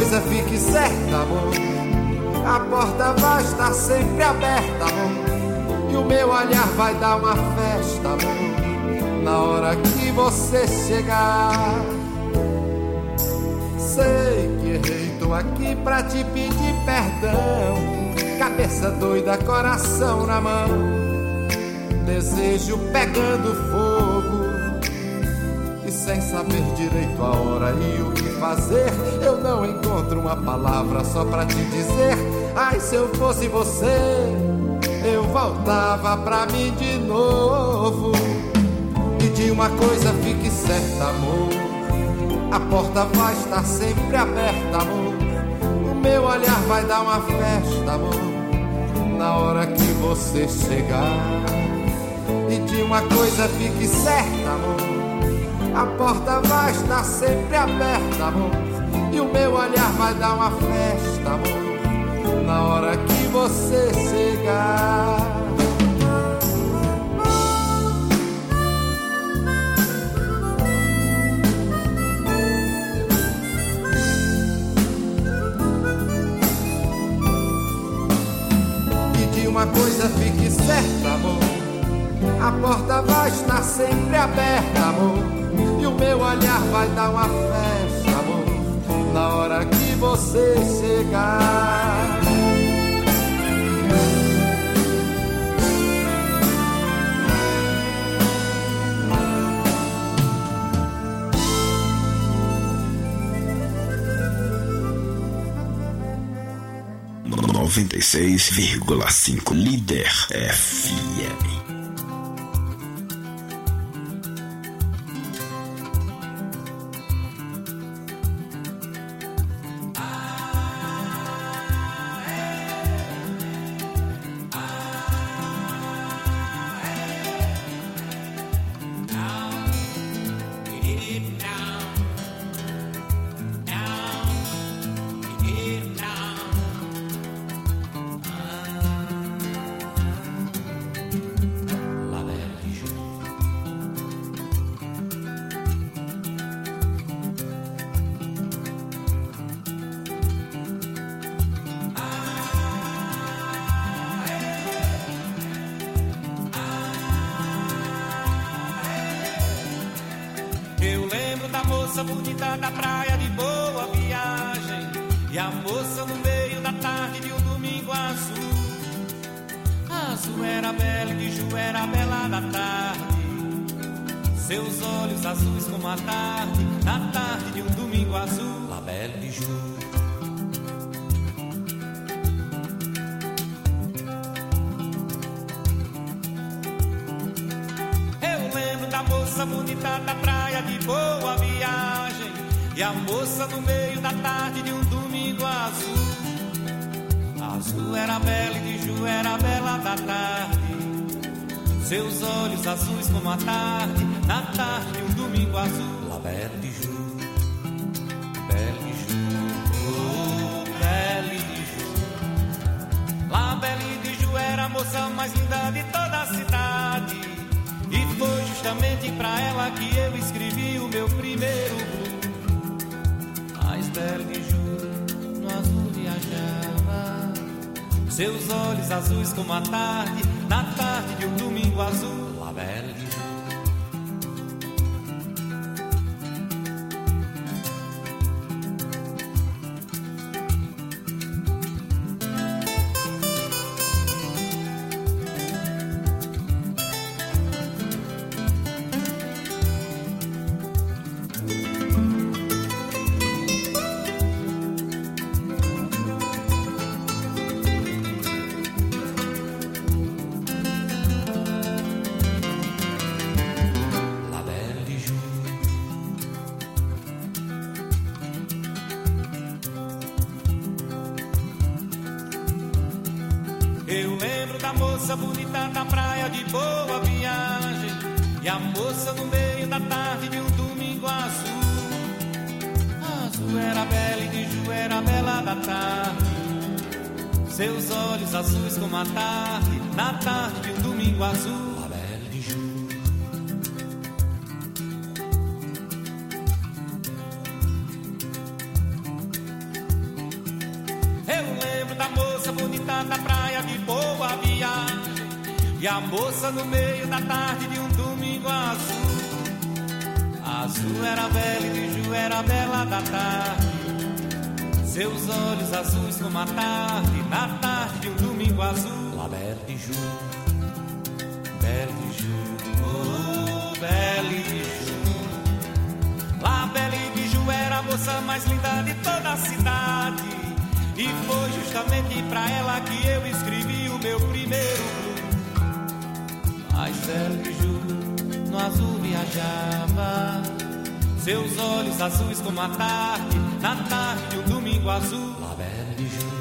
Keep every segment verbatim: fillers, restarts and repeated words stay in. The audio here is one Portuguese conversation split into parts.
coisa fique certa, amor, a porta vai estar sempre aberta, amor, e o meu olhar vai dar uma festa, amor, na hora que você chegar. Sei que errei, tô aqui pra te pedir perdão, cabeça doida, coração na mão, desejo pegando fogo, e sem saber direito a hora e o que fazer, eu não encontro uma palavra só pra te dizer. Ai, se eu fosse você, eu voltava pra mim de novo. E de uma coisa fique certa, amor, a porta vai estar sempre aberta, amor, o meu olhar vai dar uma festa, amor, na hora que você chegar. E de uma coisa fique certa, amor, a porta vai estar sempre aberta, amor, e o meu olhar vai dar uma festa, amor, na hora que você chegar. E de uma coisa fique certa, amor, a porta vai estar sempre aberta, amor, e o meu olhar vai dar uma festa, amor, na hora que você chegar. noventa e seis vírgula cinco Líder F M. Bonita da praia de Boa Viagem, e a moça no meio da tarde de um domingo azul. Azul era bela e de Ju era bela da tarde, seus olhos azuis como a tarde, na tarde de um domingo azul. La Belle de Ju. Eu lembro da moça bonita da praia de Boa Viagem, e a moça no meio da tarde de um domingo azul. Azul era bela e de Ju era bela da tarde, seus olhos azuis como a tarde, na tarde de um domingo azul. La Belle de Ju, Belle de Ju, oh, Belle de Ju. La Belle de Ju era a moça mais linda de toda a cidade, e foi justamente pra ela que eu escrevi o meu primeiro blues. Mas Belle de Ju no azul viajava, seus olhos azuis como a tarde, na tarde de um domingo azul. La Belle de Ju. Eu lembro da moça bonita da praia de Boa Viagem, e a moça no meio da tarde de um domingo azul. Azul era bela e de Ju era bela da tarde, seus olhos azuis como a tarde, na tarde de um domingo azul. La Belle de Ju. bonita da praia de Boa Viagem. E a moça no meio da tarde de um domingo azul. Azul era bela e de Ju era bela da tarde. Seus olhos azuis como a tarde, na tarde de um domingo azul. La Belle de Ju, Belle de Ju, oh, Belle de Ju. La Belle de Ju era a moça mais linda de toda a cidade. E foi justamente pra ela que eu escrevi o meu primeiro blues. Mas Belle de Ju no azul viajava, seus olhos azuis como a tarde, na tarde de um domingo azul. La Belle de Ju.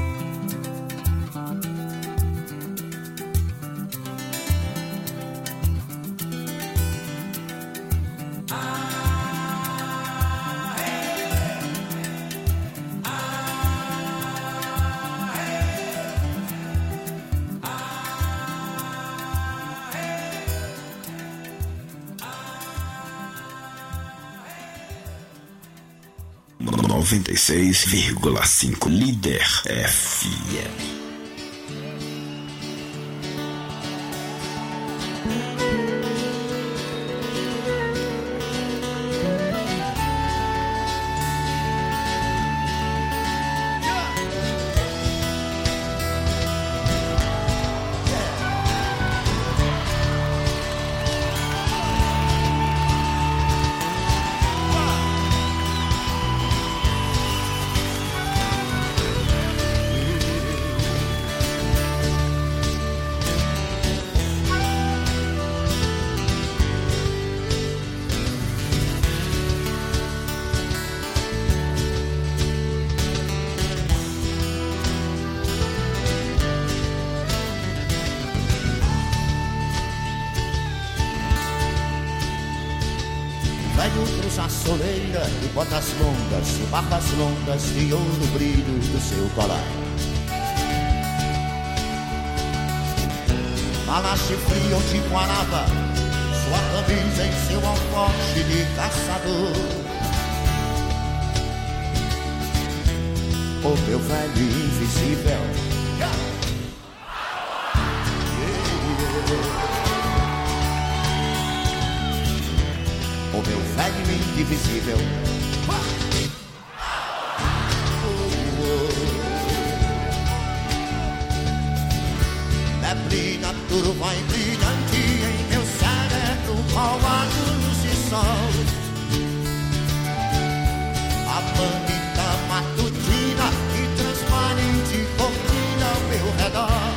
noventa e seis vírgula cinco Líder F M. Soleira e botas longas, barbas longas de ouro brilho do seu colar. Malache frio de Guaraba, sua camisa em seu alforje de caçador. O meu velho invisível, o meu velho indivisível. Neblina, turva e brilhante em meu cérebro, malvado luz e sol. A bonita matutina e transparente cortina ao meu redor.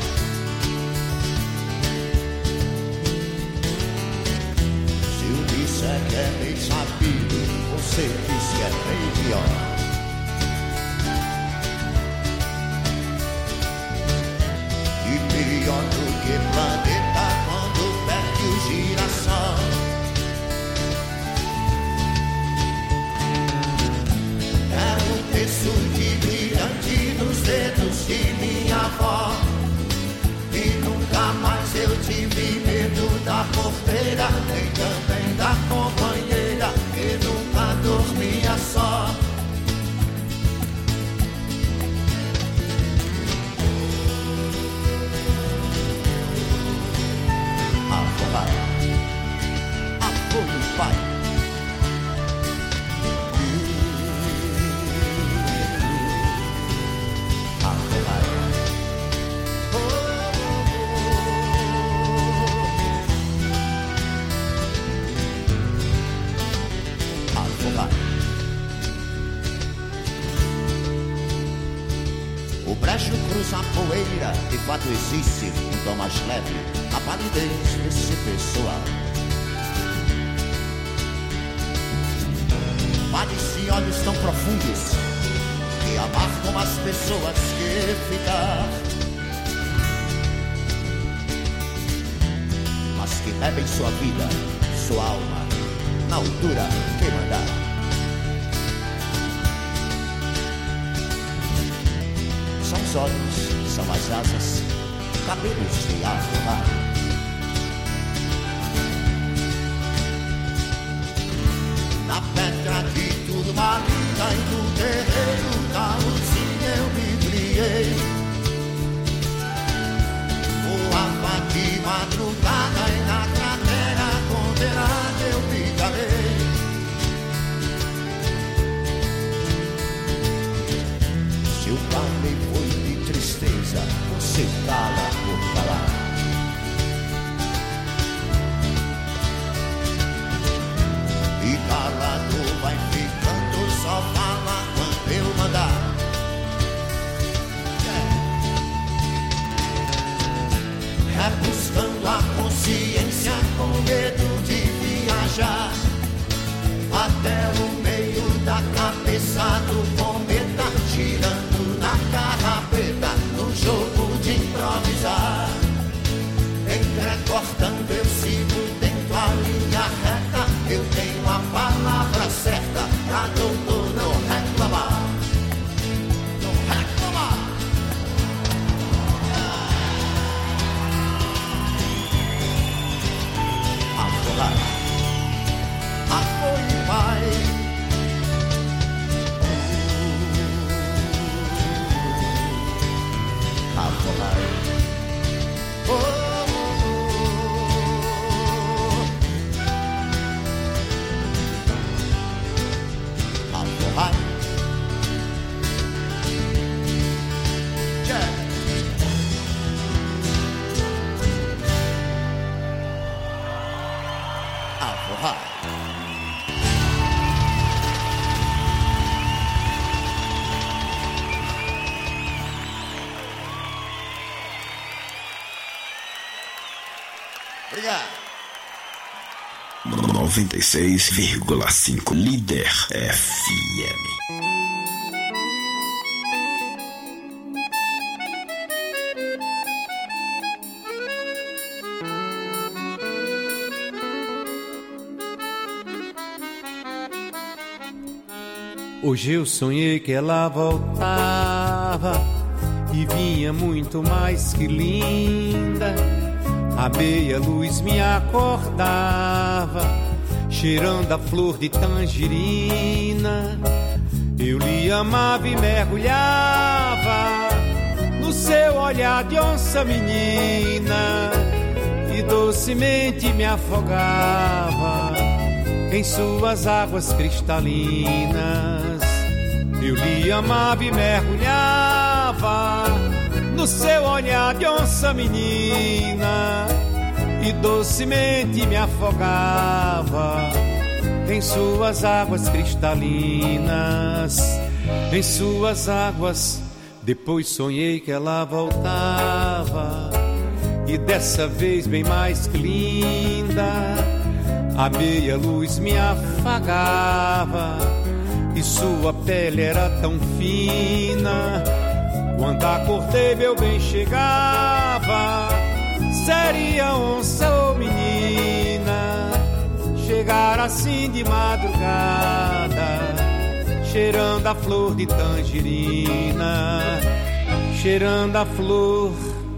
Se é que é bem sabido, você diz que é bem pior. E pior do que planeta quando perde o girassol. É um terço de brilhante nos dedos de minha avó. E nunca mais eu tive medo da porteira, nem também da companheira, que nunca dormia só. Avô vai, avô do pai. Avô vai. O brejo cruza a poeira, de fato existe um tom mais leve, a palidez desse pessoal. Vales e olhos tão profundos que amargam as pessoas que ficar, mas que bebem sua vida, sua alma, na altura que mandar. São os olhos, são as asas, cabelos de arrumar. Na pedra de turmalina e no terreiro da Luzinha eu me criei. Eu falei foi de tristeza, você cala por falar. E calado vai ficando, só fala quando eu mandar. É buscando a consciência com medo de viajar até o meio da cabeça do cometa, girando na carrapeta, no jogo de improvisar. Entrecortando eu sigo dentro a linha reta, eu tenho a palavra certa pra doutor não reclamar. Não reclamar. Afogar. Afoi, vai. Afogar. Oh, afogar. Yeah. Afogar. Obrigado. noventa e seis vírgula cinco Líder F M. Hoje eu sonhei que ela voltava e vinha muito mais que linda. A meia luz me acordava, cheirando a flor de tangerina. Eu lhe amava e mergulhava no seu olhar de onça menina, e docemente me afogava em suas águas cristalinas. Eu lhe amava e mergulhava no seu olhar de onça menina, e docemente me afogava em suas águas cristalinas. Em suas águas. Depois sonhei que ela voltava, e dessa vez bem mais que linda. A meia luz me afagava e sua pele era tão fina. Quando acordei meu bem chegava, seria onça ou menina. Chegar assim de madrugada, cheirando a flor de tangerina, cheirando a flor.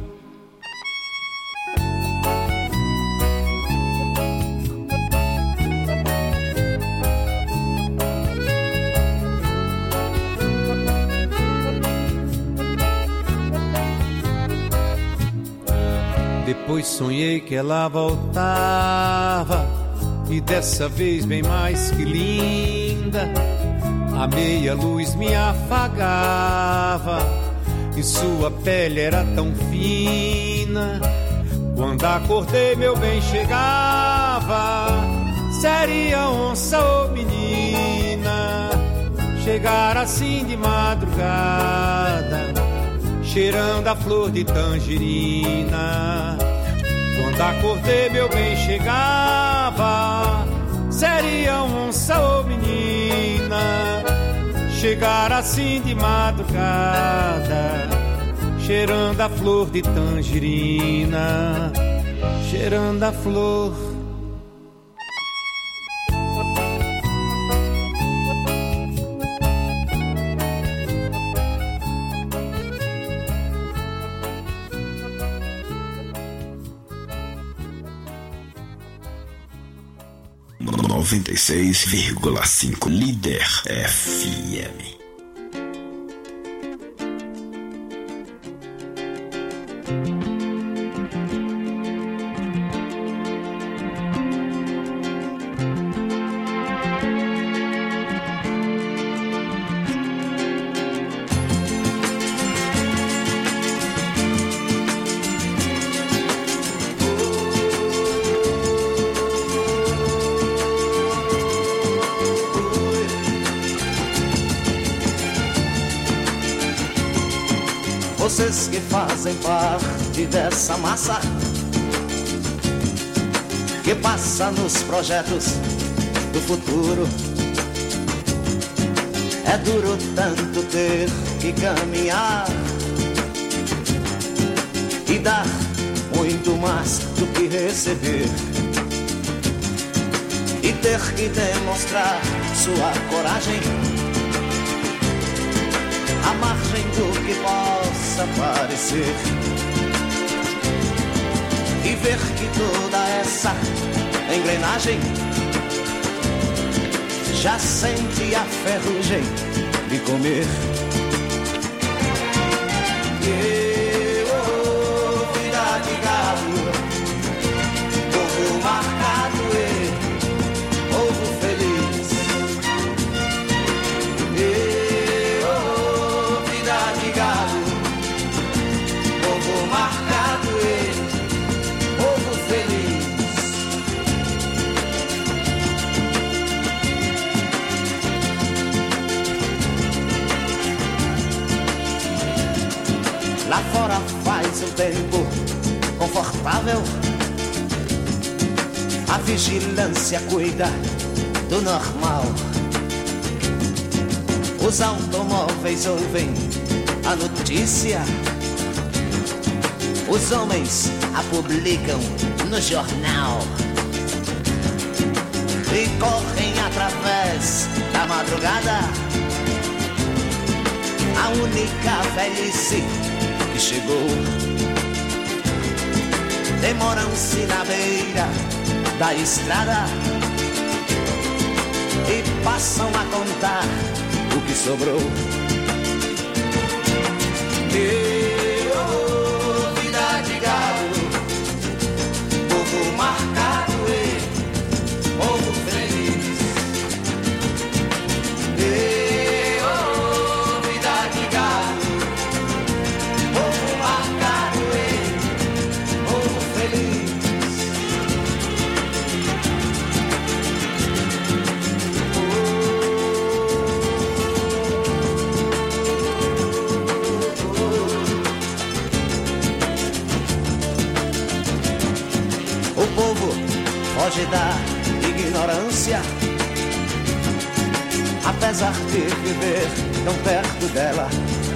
Depois sonhei que ela voltava, e dessa vez bem mais que linda. A meia luz me afagava e sua pele era tão fina. Quando acordei meu bem chegava, seria onça ou menina. Chegar assim de madrugada, cheirando a flor de tangerina. Quando acordei meu bem chegava, seria onça ou menina. Chegar assim de madrugada, cheirando a flor de tangerina, cheirando a flor. noventa e seis vírgula cinco Líder F M. Vocês que fazem parte dessa massa que passa nos projetos do futuro. É duro tanto ter que caminhar e dar muito mais do que receber, e ter que demonstrar sua coragem à margem do que possa parecer, e ver que toda essa engrenagem já sente a ferrugem de comer. E, oh, vida de galo, povo marcado e povo feliz. E, oh, vida de galo, povo marcado e povo feliz. Lá fora faz um tempo confortável, a vigilância cuida do normal. Os automóveis ouvem a notícia, os homens a publicam no jornal e correm através da madrugada. A única velhice que chegou, demoram-se na beira da estrada e passam a contar o que sobrou. E, oh, vida de galo, povo marcado e povo feliz. E, oh, vida de galo, povo marcado e povo feliz. O povo foge da ignorância, apesar de viver tão perto dela,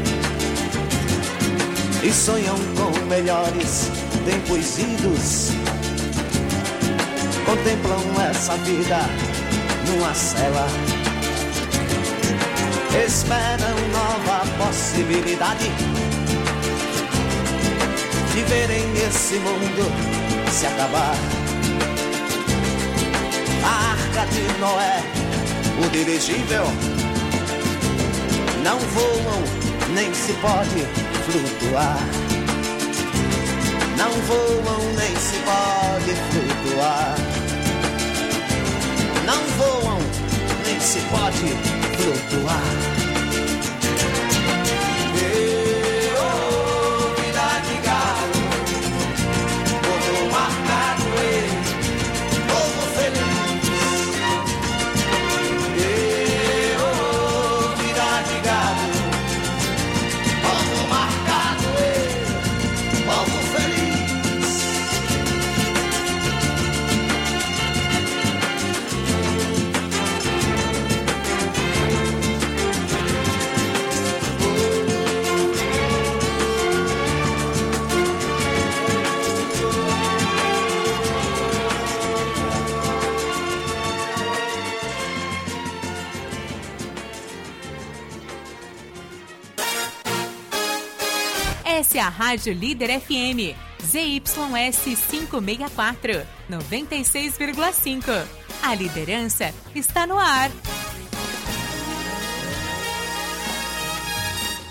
e sonham com melhores tempos idos. Contemplam essa vida numa cela, esperam nova possibilidade de verem esse mundo se acabar. A arca de Noé, o dirigível, não voam nem se pode flutuar. Não voam nem se pode flutuar. Não voam nem se pode flutuar. Essa é a Rádio Líder F M, Z Y S quinhentos e sessenta e quatro, noventa e seis vírgula cinco. A liderança está no ar.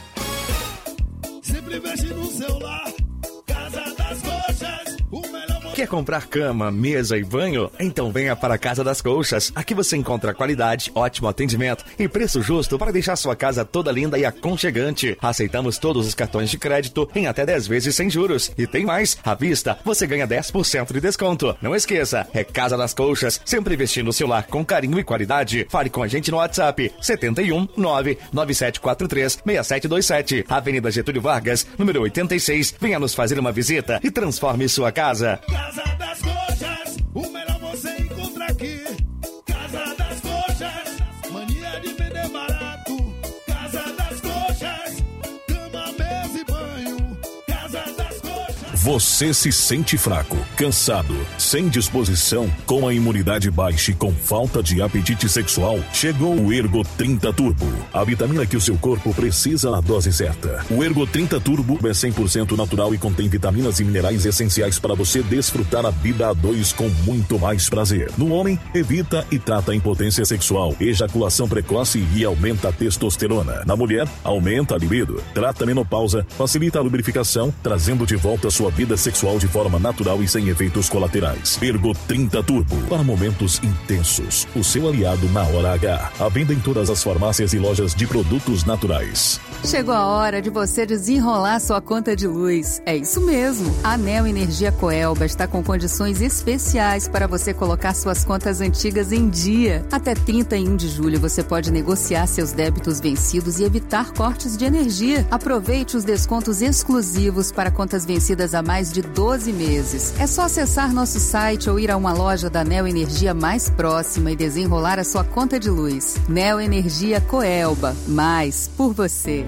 Sempre investe no celular, Casa das Coxas, o melhor Quer comprar cama, mesa e banho? Então venha para a Casa das Colchas. Aqui você encontra qualidade, ótimo atendimento e preço justo para deixar sua casa toda linda e aconchegante. Aceitamos todos os cartões de crédito em até dez vezes sem juros. E tem mais, à vista você ganha dez por cento de desconto. Não esqueça, é Casa das Colchas, sempre vestindo o seu lar com carinho e qualidade. Fale com a gente no WhatsApp setenta e um, nove nove sete quatro três, seis sete dois sete, Avenida Getúlio Vargas, número oitenta e seis. Venha nos fazer uma visita e transforme sua casa. Casa das Coxas, o melhor você encontra aqui. Casa das Coxas, mania de vender barato. Casa das Coxas, cama, mesa e banho. Casa das Coxas. Você se sente fraco, cansado, sem disposição, com a imunidade baixa e com falta de apetite sexual? Chegou o Ergo trinta Turbo, a vitamina que o seu corpo precisa na dose certa. O Ergo trinta Turbo é cem por cento natural e contém vitaminas e minerais essenciais para você desfrutar a vida a dois com muito mais prazer. No homem, evita e trata a impotência sexual, ejaculação precoce e aumenta a testosterona. Na mulher, aumenta a libido, trata a menopausa, facilita a lubrificação, trazendo de volta a sua vida sexual de forma natural e sem efeitos colaterais. Ergo trinta Turbo, para momentos intensos. O seu aliado na hora H. À venda em todas as farmácias e lojas de produtos naturais. Chegou a hora de você desenrolar sua conta de luz. É isso mesmo. A Neo Energia Coelba está com condições especiais para você colocar suas contas antigas em dia. Até trinta e um de julho você pode negociar seus débitos vencidos e evitar cortes de energia. Aproveite os descontos exclusivos para contas vencidas há mais de doze meses. É só acessar nosso site ou ir a uma loja da Neo Energia mais próxima e desenrolar a sua conta de luz. Neo Energia Coelba. Mais por você.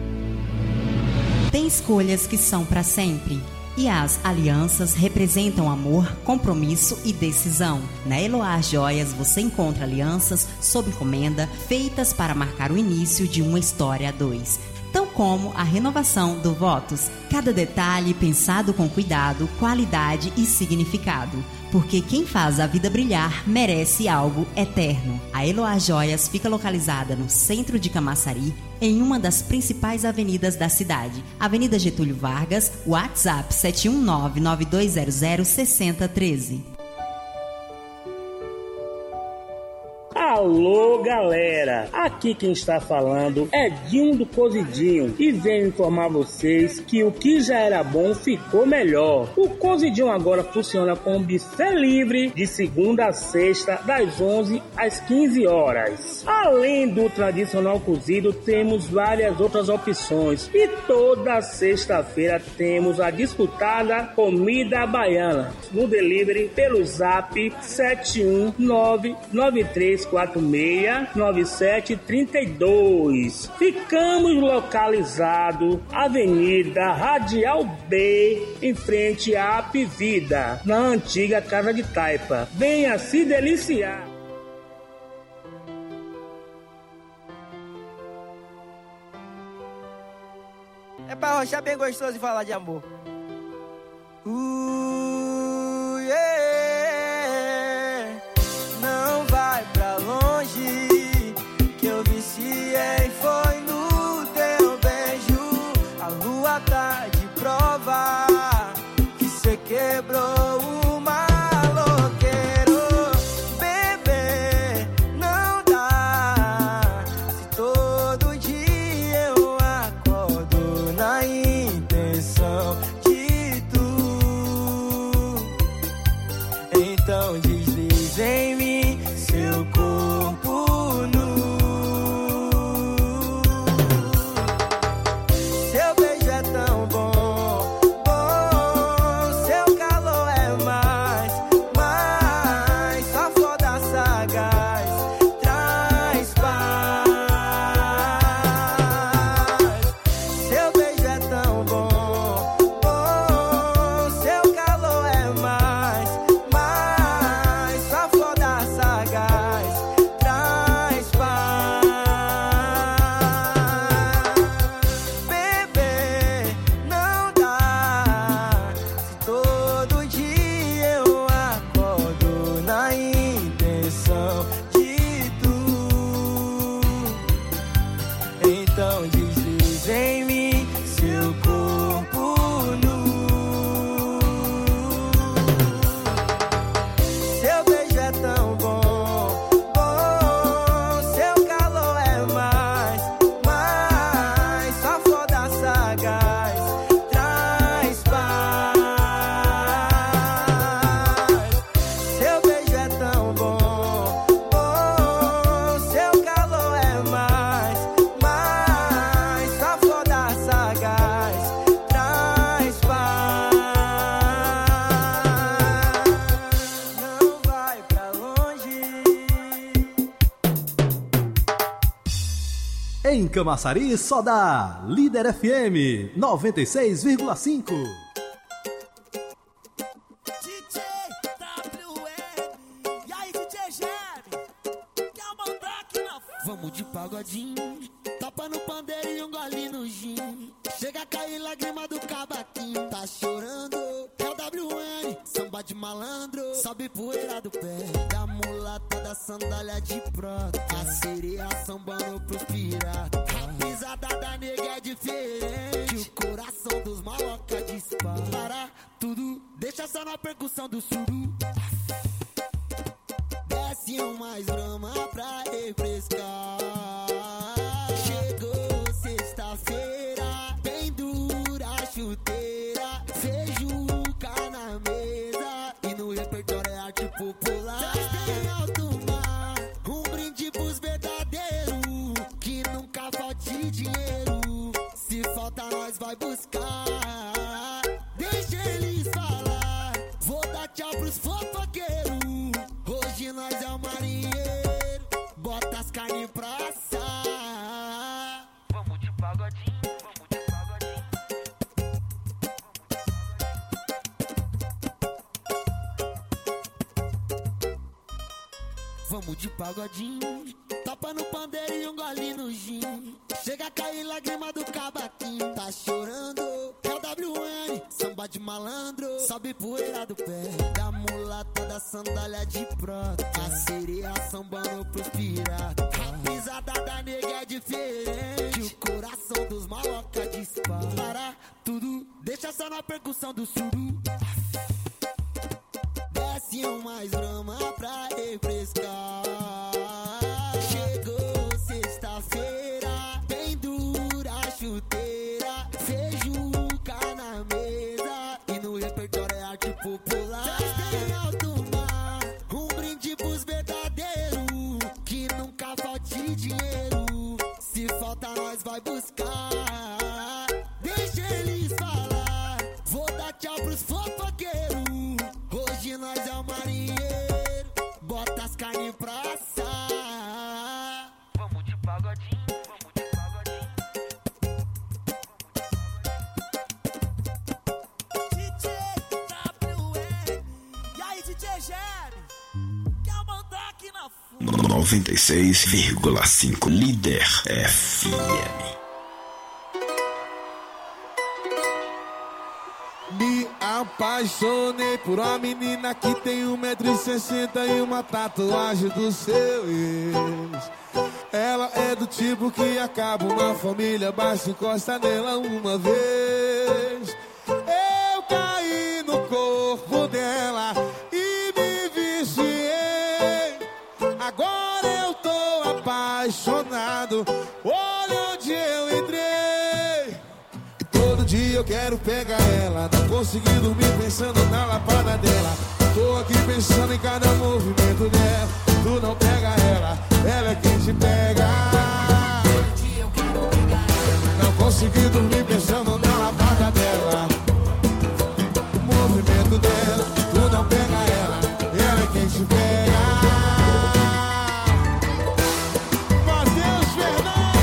Tem escolhas que são para sempre. E as alianças representam amor, compromisso e decisão. Na Eloá Joias você encontra alianças sob encomenda feitas para marcar o início de uma história a dois. Tão como a renovação do Votos. Cada detalhe pensado com cuidado, qualidade e significado. Porque quem faz a vida brilhar merece algo eterno. A Eloá Joias fica localizada no centro de Camaçari, em uma das principais avenidas da cidade. Avenida Getúlio Vargas, WhatsApp sete um nove, nove dois zero zero, seis zero um três. Alô, galera! Aqui quem está falando é Dinho do Cozidinho e venho informar vocês que o que já era bom ficou melhor. O Cozidinho agora funciona com buffet livre de segunda a sexta, das onze às quinze horas. Além do tradicional cozido, temos várias outras opções e toda sexta-feira temos a disputada comida baiana no delivery pelo zap sete um nove, nove três quatro seis, nove sete três dois. Ficamos localizados Avenida Radial B, em frente à Apivida, na antiga Casa de Taipa. Venha se deliciar. É pra rochar bem gostoso e falar de amor. Uh, yeah. Não vai pra longe, que eu viciei foi no teu beijo. A lua tá de prova, que cê quebrou o maloqueiro. Bebê, não dá, se todo dia eu acordo na intenção de tu Em Camaçari só dá Líder F M noventa e seis vírgula cinco. Vamos de pagodinho, tapa no pandeiro e um gole no gin. Chega a cair lágrima do cavaquinho. Tá chorando, é o W N, samba de malandro. Sobe poeira do pé, da mulata da sandália de prata. A sereia sambando pros piratas. A pisada da nega é diferente. O coração dos maloca dispara. Para tudo, deixa só na percussão do suru. Desce um mais brama pra refrescar. Chegou sexta-feira, pendura a chuteira, feijuca na mesa e no repertório é arte popular. Tem alto mar, um brinde pros verdadeiros, que nunca falte dinheiro. Se falta nós vai buscar. Deixa eles falar, vou dar tchau pros fofoqueiros. Hoje nós é o marinheiro, bota as carnes pra assar. Vamos de pagodinho, vamos de pagodinho. Vamos de pagodinho, tapa no pandeiro e um gole no gin. Chega a cair lágrima do cavaquinho. Tá chorando, é o W N, samba de malandro. Sobe poeira do pé, da mulata da sandália de prata. A sereia sambando pros piratas. A pisada da nega é diferente. O coração dos maloca dispara. Para tudo, deixa só na percussão do suru. Desce um mais brama pra refrescar. Chegou sexta-feira, pendura a chuteira, feijuca na mesa e no repertório é arte popular. Tem alto mar, um brinde pros verdadeiros, que nunca falte dinheiro. Se falta nós vai buscar. Deixa eles falar, vou dar tchau pros fofoqueiros. Hoje nós é o marinheiro, bota as carnes pra assar. Vamos de pagodinho, vamos de pagodinho. D J W N, e aí D J Jerry, quer mandar aqui na fuga? noventa e seis vírgula cinco Líder F M. Me apaixonei por uma menina que tem um metro e sessenta e uma tatuagem do seu ex. Ela é do tipo que acaba uma família, basta encosta nela uma vez. Eu caí no corpo dela e me viciei. Agora eu tô apaixonado, olha onde eu entrei. Todo dia eu quero pegar ela, não consegui dormir pensando na lapada dela. Tô aqui pensando em cada movimento dela. Tu não pega ela, ela é quem te pega. Todo dia eu quero pegar ela, não consegui dormir pensando na lapada dela. O movimento dela, tu não pega ela, ela é quem te pega. Matheus Fernandes,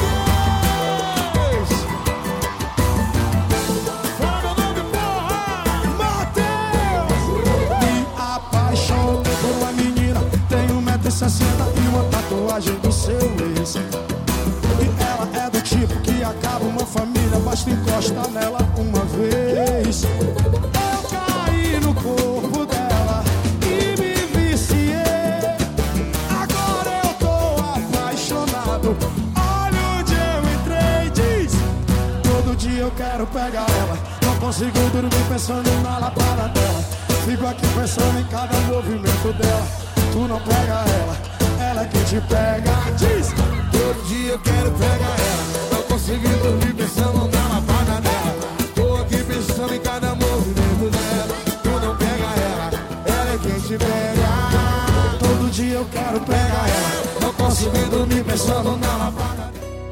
fala o nome, porra! Matheus! Me apaixonei por uma menina, tem um metro e sessenta e uma tatuagem do seu ex. E ela é do tipo que acaba uma família, basta encostar nela uma vez. Eu caí no corpo dela e me viciei. Agora eu tô apaixonado, olha onde eu entrei. Diz, todo dia eu quero pegar ela, não consigo dormir pensando na lapada dela. Fico aqui pensando em cada movimento dela. Tu não pega ela, ela é quem te pega. Diz, todo dia eu quero pegar ela, não consegui dormir pensando na lapada dela. Tô aqui pensando em cada movimento dela. Tu não pega ela, ela é quem te pega. todo dia eu quero pegar ela, não consegui dormir pensando na lapada.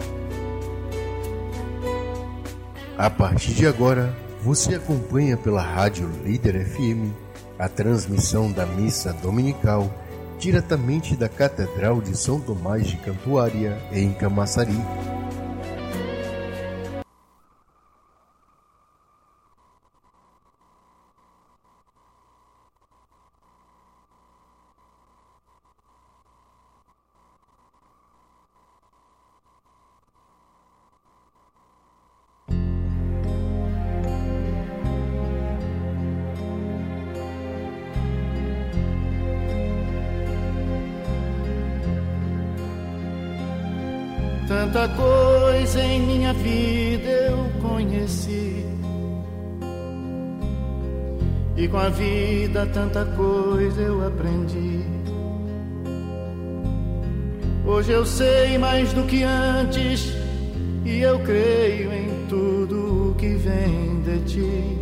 A partir de agora, você acompanha pela Rádio Líder F M a transmissão da missa dominical diretamente da Catedral de São Tomás de Campoária, em Camaçari. Tanta coisa em minha vida eu conheci, e com a vida tanta coisa eu aprendi. Hoje eu sei mais do que antes, e eu creio em tudo o que vem de ti.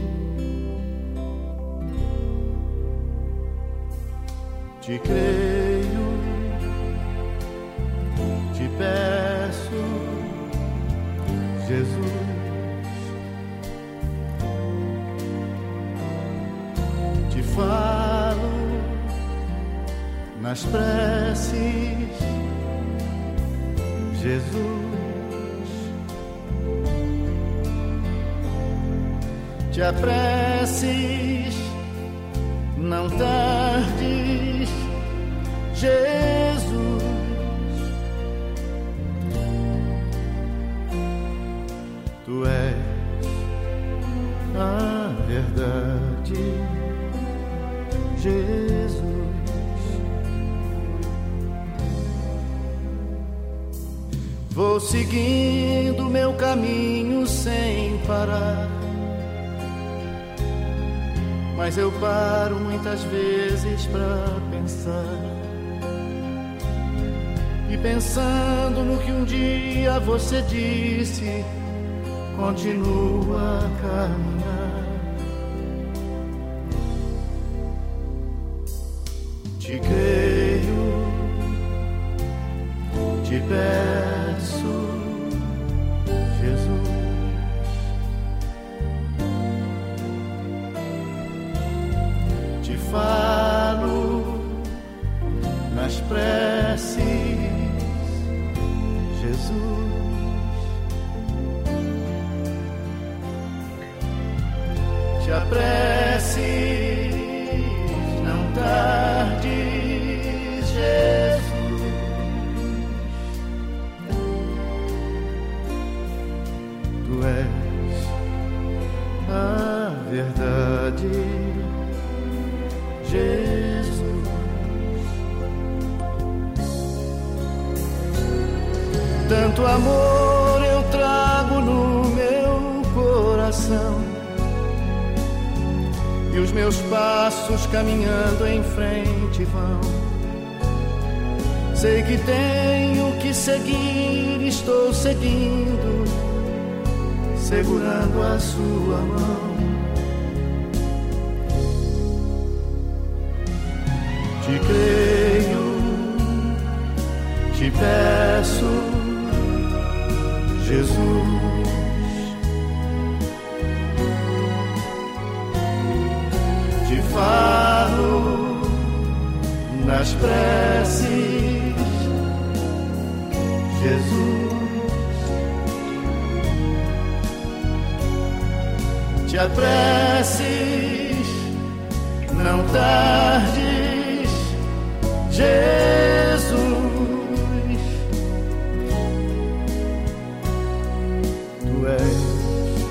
Te creio, te peço, Jesus. Te falo nas preces, Jesus. Te apresses, não tardes, Jesus. Tu és a verdade, Jesus. Vou seguindo meu caminho sem parar, mas eu paro muitas vezes pra pensar. E pensando no que um dia você disse, continua a caminhar. Te creio, te peço, Jesus. Te falo nas preces, Jesus. Te apresses, não tardes, Jesus. Tu és a verdade, Jesus. Tanto amor eu trago no meu coração, e os meus passos caminhando em frente vão. Sei que tenho que seguir, estou seguindo, segurando a sua mão. Te creio, te peço, Jesus. Te falo nas preces, Jesus. Te apresses, não tardes, Jesus. Tu és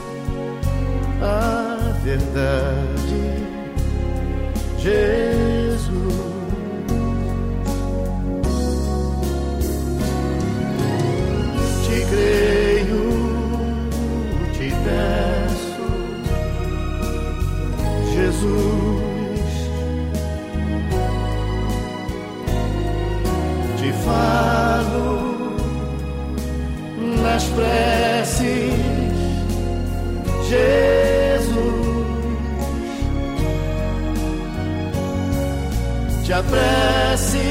a verdade, Jesus. Te creio, te peço, Jesus. Te falo nas preces, Jesus. Te apresses,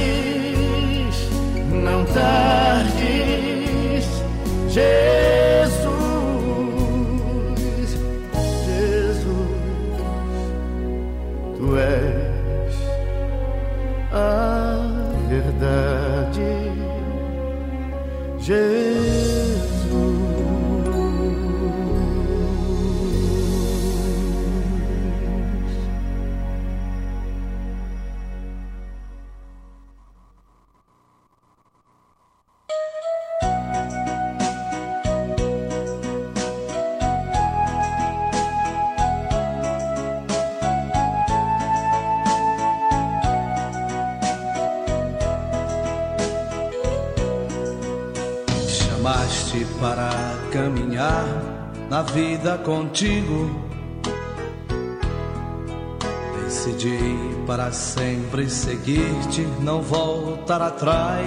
não tardes, Jesus. Jesus, tu és a verdade, Jesus. para caminhar na vida contigo. Decidi para sempre seguir-te, não voltar atrás.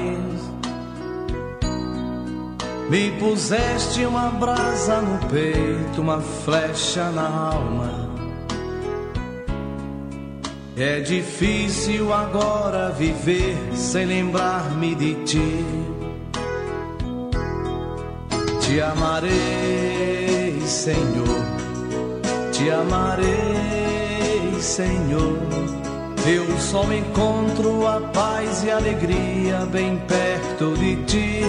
Me puseste uma brasa no peito, uma flecha na alma. É difícil agora viver sem lembrar-me de ti. Te amarei, Senhor, te amarei, Senhor. Eu só encontro a paz e a alegria bem perto de ti.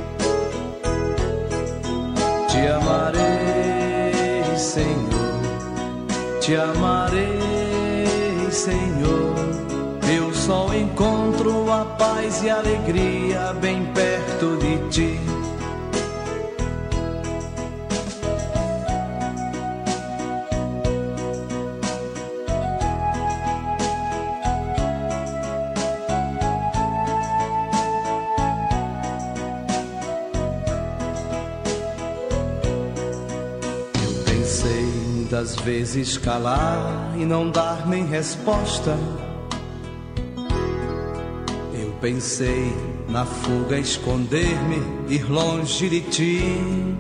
Te amarei, Senhor, te amarei, Senhor. Eu só encontro a paz e a alegria bem perto de ti. Às vezes calar e não dar nem resposta. Eu pensei na fuga esconder-me, ir longe de ti.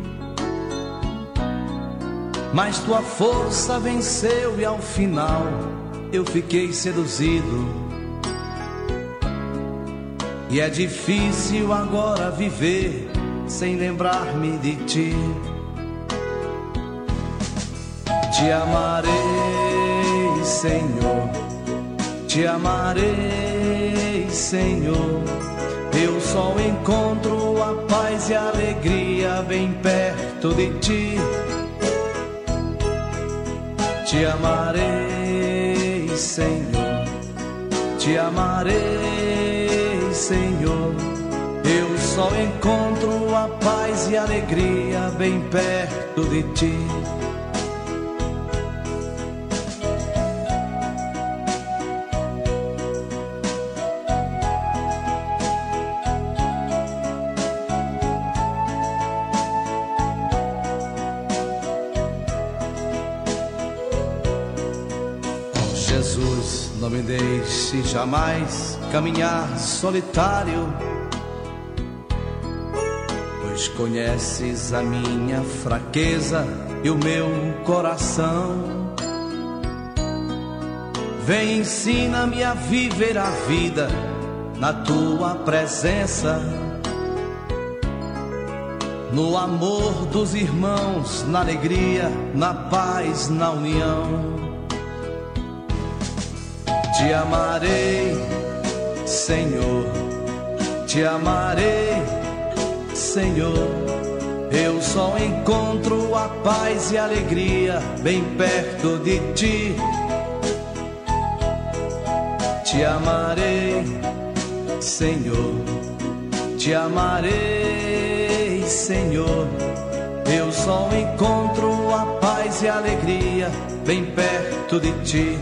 Mas tua força venceu e ao final eu fiquei seduzido. E é difícil agora viver sem lembrar-me de ti. Te amarei, Senhor, te amarei, Senhor. Eu só encontro a paz e a alegria bem perto de ti. Te amarei, Senhor, te amarei, Senhor. Eu só encontro a paz e a alegria bem perto de ti. Não me deixe jamais caminhar solitário, pois conheces a minha fraqueza e o meu coração. Vem, ensina-me a viver a vida na tua presença, no amor dos irmãos, na alegria, na paz, na união. Te amarei, Senhor, te amarei, Senhor. Eu só encontro a paz e a alegria bem perto de ti. Te amarei, Senhor, te amarei, Senhor. Eu só encontro a paz e a alegria bem perto de ti.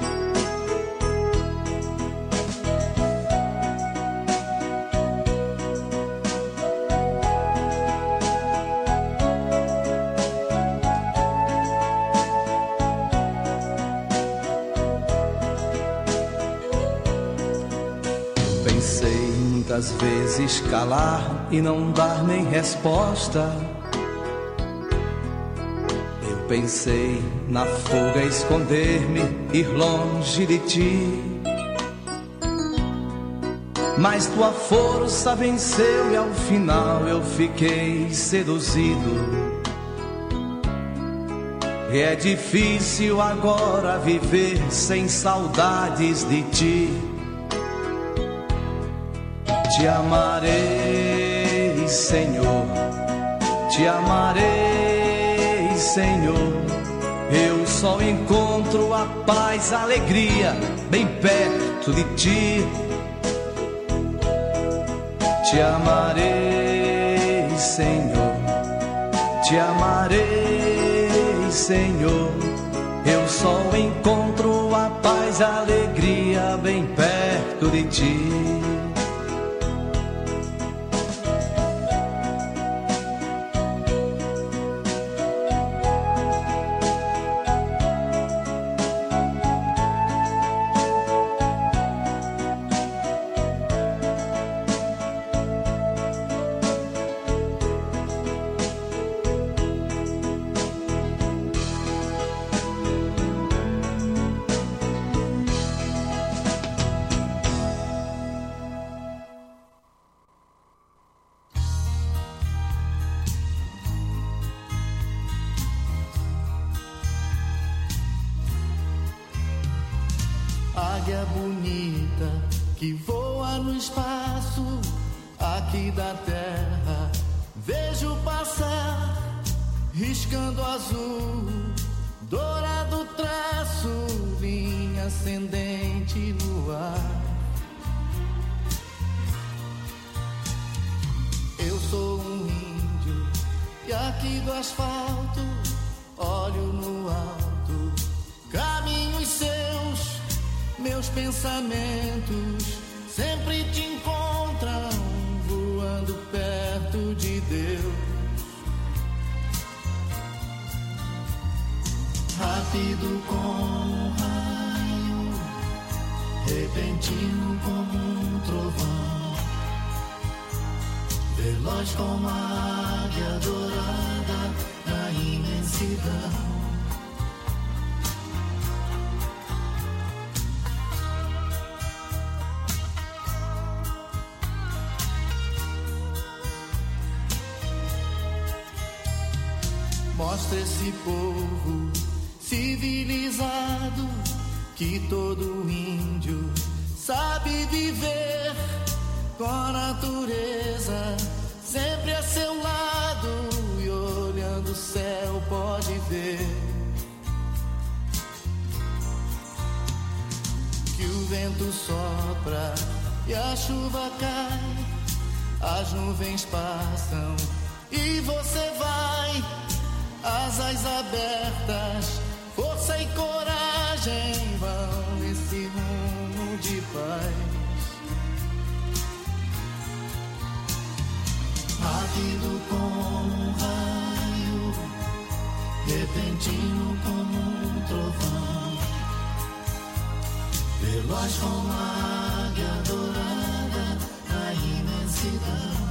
Às vezes calar e não dar nem resposta. Eu pensei na fuga esconder-me, ir longe de ti. Mas tua força venceu e ao final eu fiquei seduzido. E é difícil agora viver sem saudades de ti. Te amarei, Senhor, te amarei, Senhor. Eu só encontro a paz, a alegria bem perto de ti. Te amarei, Senhor, te amarei, Senhor. Eu só encontro a paz, a alegria bem perto de ti. águia bonita que voa no espaço aqui da terra. Vejo passar, riscando azul, dourado traço, linha ascendente no ar. Eu sou um índio e aqui do asfalto olho no alto, caminho os seus, meus pensamentos sempre te encontram voando perto de Deus. Rápido como um raio, repentino como um trovão, veloz como a águia dourada na imensidão. Mostra esse povo civilizado que todo índio sabe viver com a natureza sempre a seu lado e olhando o céu pode ver que o vento sopra e a chuva cai, as nuvens passam e você vai, asas abertas, força e coragem vão nesse rumo de paz. Rápido como um raio, repentino como um trovão, veloz como a águia dourada na imensidão.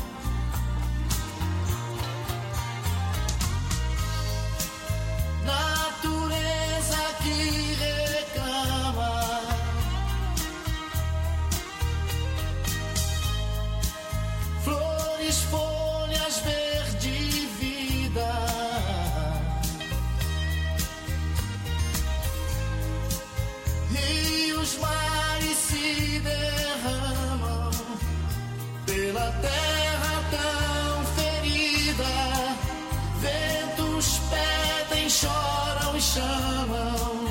Natureza que reclama, flores, folhas, verde, vida, rios, mares se derramam pela terra tão ferida, ventos pedem, choram e chamam.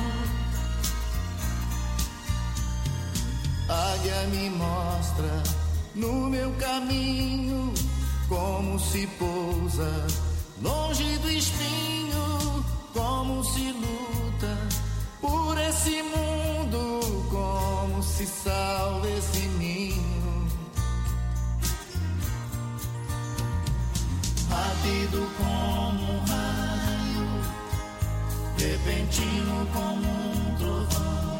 Águia me mostra no meu caminho como se pousa longe do espinho, como se luta por esse mundo, como se salva esse ninho. Rápido como um raio, repentino como um trovão,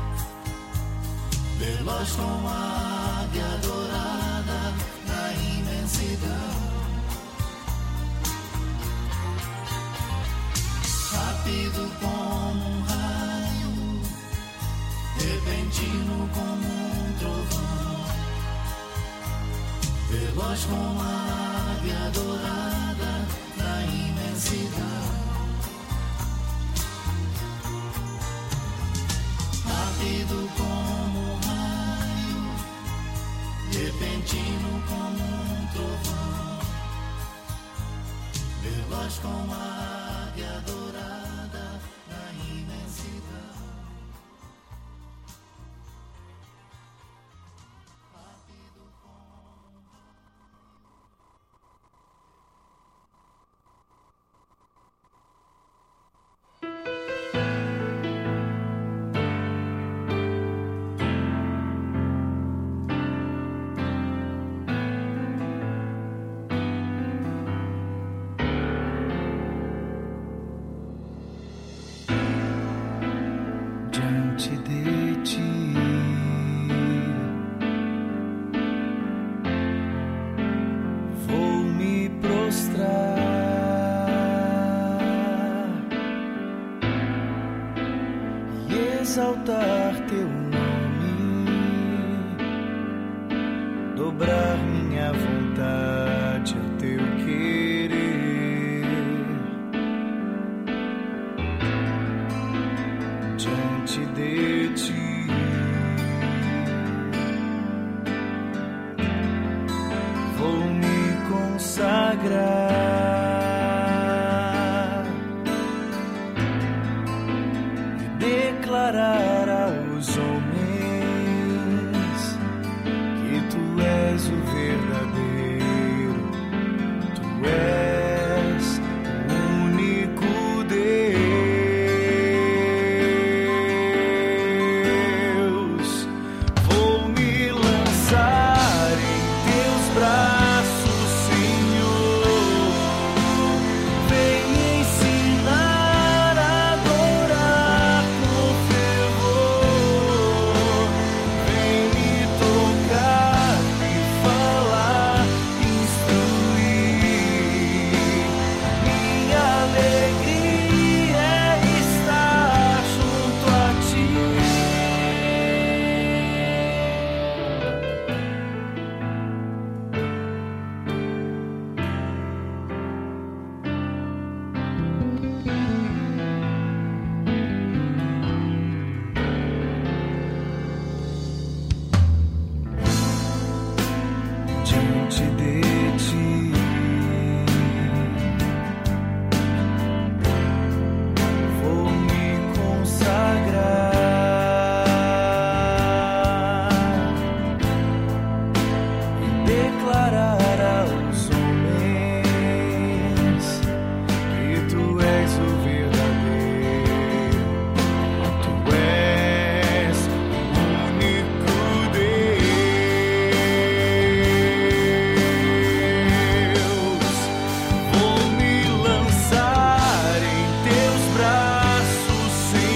veloz como a águia dourada na imensidão. Rápido como um raio, repentino como um trovão, veloz como a águia dourada na imensidão. Rápido como um raio, repentino como um trovão, veloz como a águia dourada na imensidão. Diante de ti, vou me prostrar e exaltar teu nome, dobrar minha vontade ao teu querer. Diante de ti consagrar e declarar aos homens que tu és o verdadeiro, tu és o único Deus. Vou me lançar em teus braços, Senhor. Vem ensinar a adorar com fervor. Vem me tocar, me falar, instruir. Minha alegria é estar junto a ti. Diante de ti, vou me consagrar e declarar aos homens que tu és o verdadeiro, tu és o único Deus. Vou me lançar em teus braços,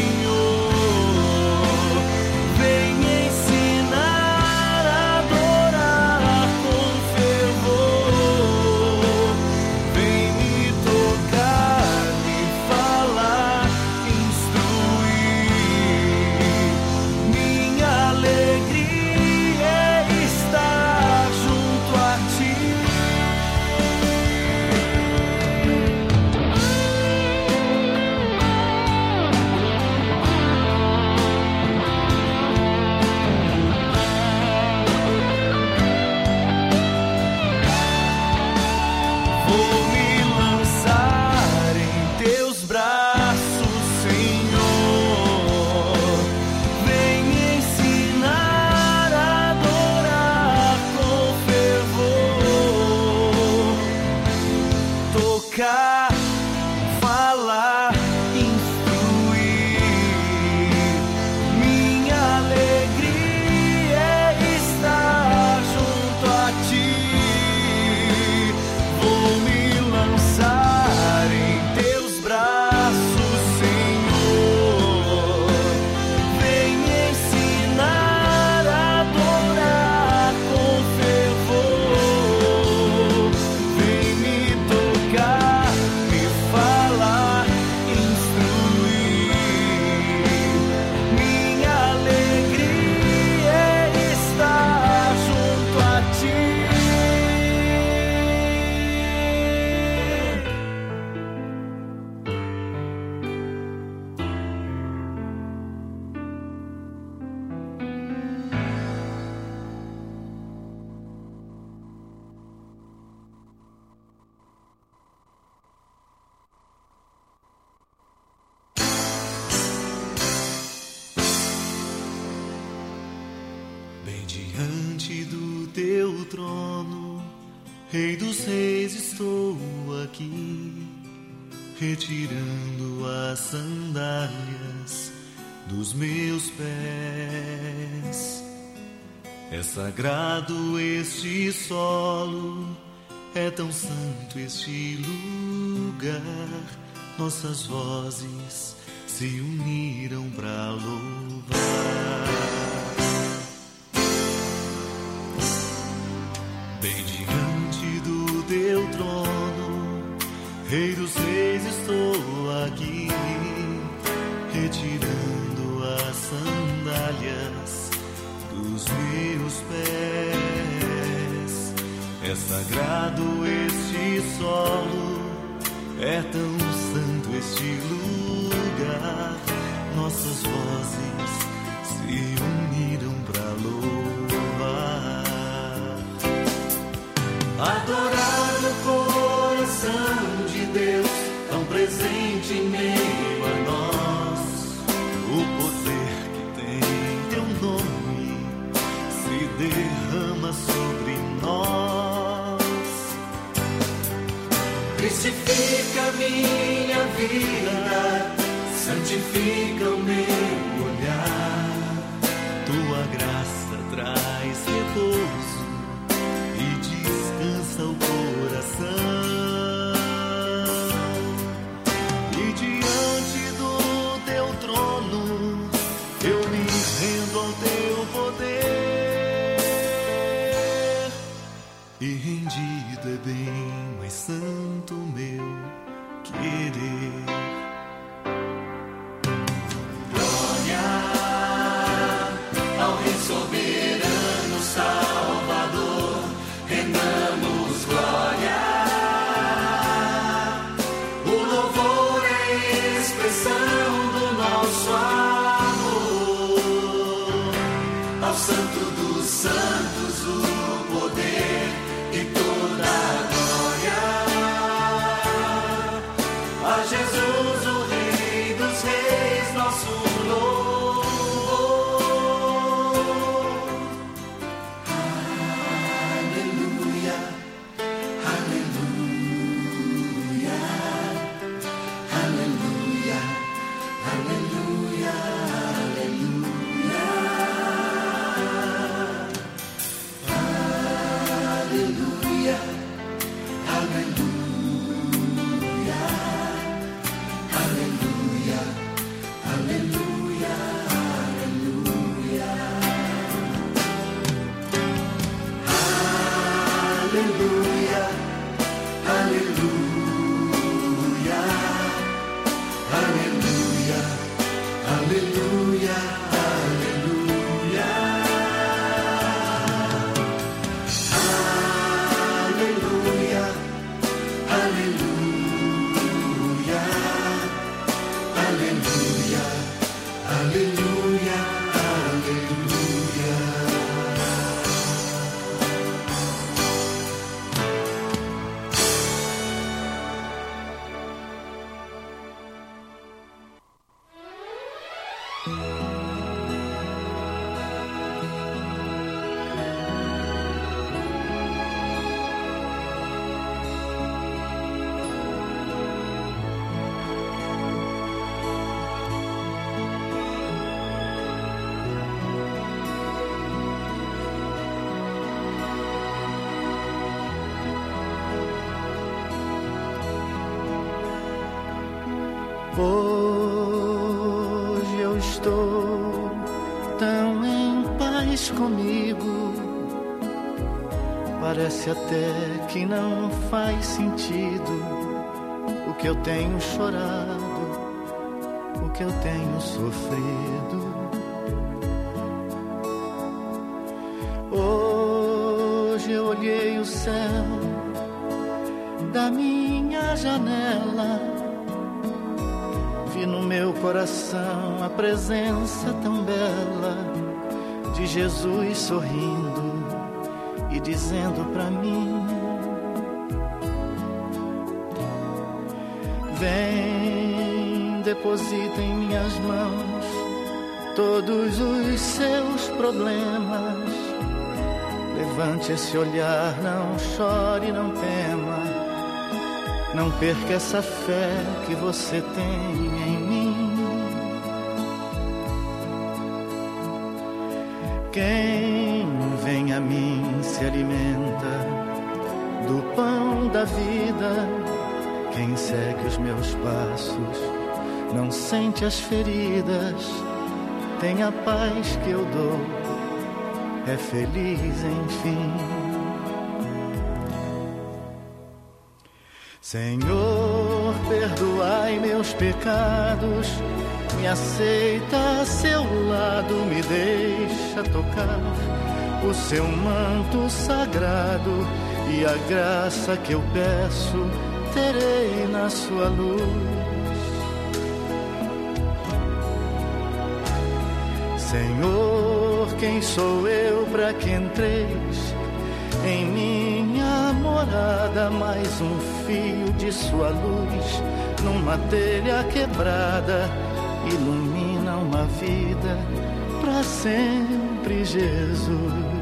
Senhor. Vem ensinar a adorar com fervor. Vem me tocar, me falar, instruir. Minha alegria é estar junto a ti. Vou me lançar em teus braços, Senhor. Vem ensinar a adorar com fervor. Tocar, falar, instruir. Minha alegria é estar junto a ti. Vou me lançar em teus braços, Senhor. Vem ensinar a adorar com fervor. Vem me tocar, me falar, instruir. Minha alegria é estar junto a ti. Bem diante do teu trono, Rei dos Reis, estou aqui, retirando as sandálias dos meus pés. É sagrado este solo, é tão santo este lugar. Nossas vozes se uniram para louvar. Bem diante do teu trono, Rei dos Reis, estou aqui, retirando as sandálias dos meus pés. É sagrado este solo, é tão santo este lugar. Nossas vozes se uniram para louvar. Adorar no coração santifica o meu olhar. Tua graça traz repouso e descansa o coração. E diante do teu trono eu me rendo ao teu poder. E rendido é bem mais santo meu querer. Glória ao Rei soberano Salvador, rendamos glória. O louvor é expressão do nosso amor. Ao Santo dos Santos o poder e toda a glória. A Jesus, o Rei dos Reis, nosso louvor. Aleluia, aleluia, aleluia, aleluia, aleluia, aleluia, aleluia. Aleluia, aleluia, aleluia, aleluia, aleluia, aleluia, aleluia, aleluia, aleluia, aleluia. Hoje eu estou tão em paz comigo. Parece até que não faz sentido o que eu tenho chorado, o que eu tenho sofrido. Hoje eu olhei o céu da minha janela, vi no meu coração a presença tão bela de Jesus sorrindo e dizendo pra mim: vem, deposita em minhas mãos todos os seus problemas. Levante esse olhar, não chore, não tema. Não perca essa fé que você tem em mim. Quem vem a mim se alimenta do pão da vida. Quem segue os meus passos não sente as feridas. Tem a paz que eu dou, é feliz enfim. Senhor, perdoai meus pecados, me aceita a seu lado, me deixa tocar o seu manto sagrado, e a graça que eu peço terei na sua luz. Senhor, quem sou eu para que entreis em minha morada? Mais um fio de sua luz numa telha quebrada ilumina uma vida para sempre, Jesus.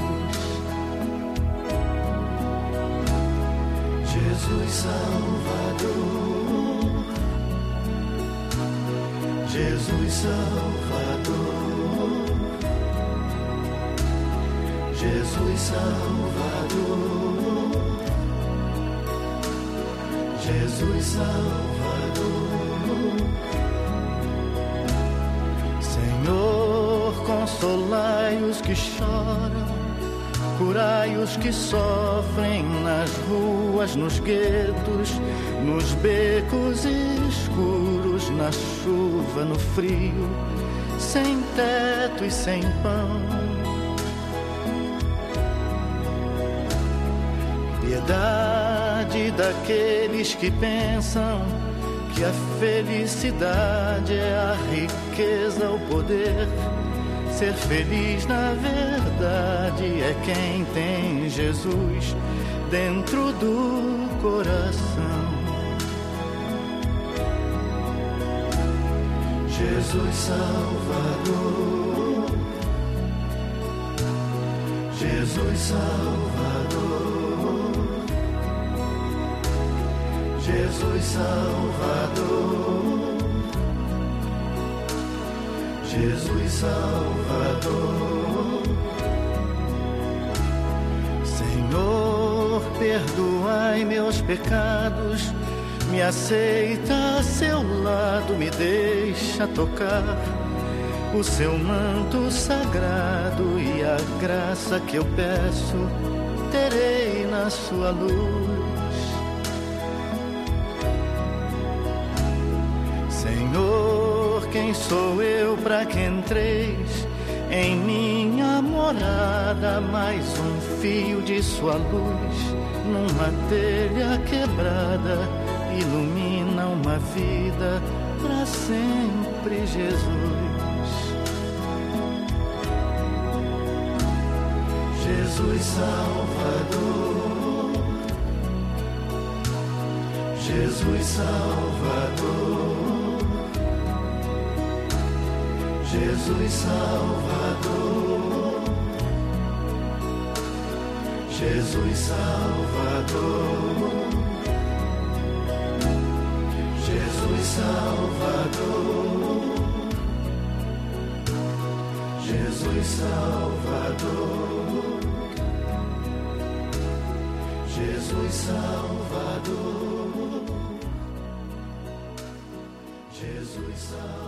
Jesus Salvador, Jesus Salvador, Jesus Salvador, Jesus Salvador. Senhor, consolai os que choram, curai os que sofrem nas ruas, nos guetos, nos becos escuros, na chuva, no frio, sem teto e sem pão. Piedade daqueles que pensam que a felicidade é a riqueza, o poder. Ser feliz na verdade é quem tem Jesus dentro do coração. Jesus Salvador, Jesus Salvador, Jesus Salvador, Jesus Salvador. Senhor, perdoai meus pecados, me aceita a seu lado, me deixa tocar o seu manto sagrado, e a graça que eu peço terei na sua luz. Senhor, quem sou eu para que entreis em minha morada? Mais um fio de sua luz numa telha quebrada ilumina uma vida para sempre, Jesus. Jesus Salvador, Jesus Salvador, Jesus Salvador, Jesus Salvador, Jesus Salvador, Jesus Salvador, Jesus Salvador, Jesus Salvador.